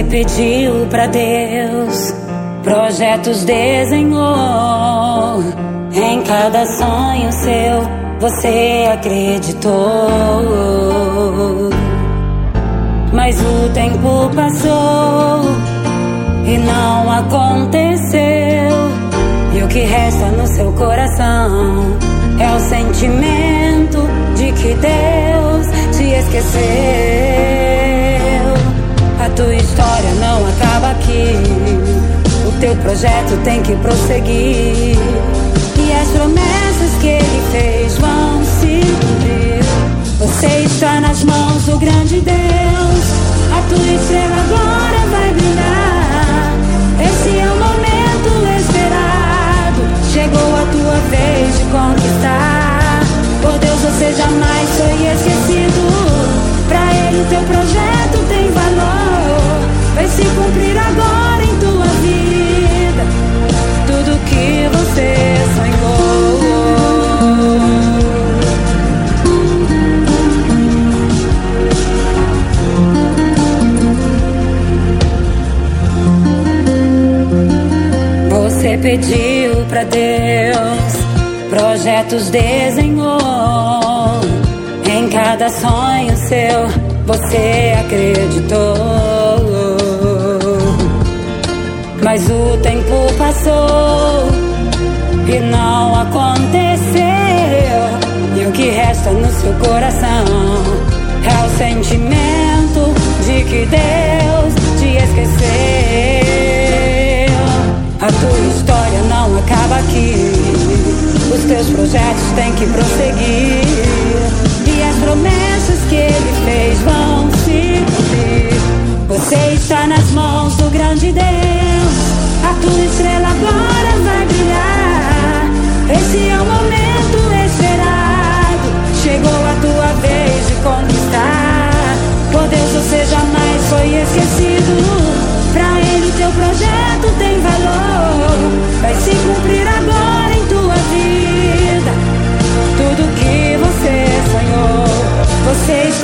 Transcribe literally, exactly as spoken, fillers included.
Você pediu pra Deus, projetos desenhou. Em cada sonho seu, você acreditou. Mas o tempo passou e não aconteceu. E o que resta no seu coração é o sentimento de que Deus te esqueceu. A tua história não acaba aqui. O teu projeto tem que prosseguir. E as promessas que Ele fez vão se cumprir. Você está nas mãos do grande Deus. A tua estrela agora vai brilhar. Esse é o momento esperado. Chegou a tua vez de conquistar. Por Deus você jamais foi esquecido. Pra Ele o teu projeto tem valor. Vai se cumprir agora em tua vida tudo que você sonhou. Você pediu pra Deus, projetos desenhou. Em cada sonho seu, você acreditou. Mas o tempo passou e não aconteceu. E o que resta no seu coração é o sentimento de que Deus te esqueceu. A tua história não acaba aqui. Os teus projetos têm que prosseguir. E as promessas que Ele fez vão se cumprir. Você está nas mãos do grande Deus. A tua estrela agora vai brilhar. Esse é o momento esperado. Chegou a tua vez de conquistar. Por Deus você jamais foi esquecido. Pra Ele teu projeto tem valor. Vai se cumprir agora em tua vida tudo que você sonhou. Você está